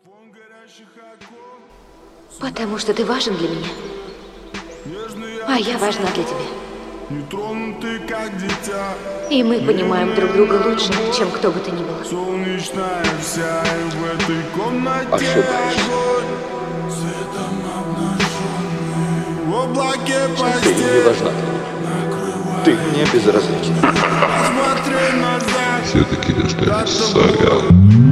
Потому что ты важен для меня. А я важна для тебя. Нетронутый, как дитя. И мы понимаем друг друга лучше, чем кто бы то ни было. Солнечная вся, и в этой комнате Ошибаешься. огонь. Светом обнаженный в облаке Ты не постель. важна для меня. Ты мне безразлична. Посмотри назад. Все-таки достанешь сорян.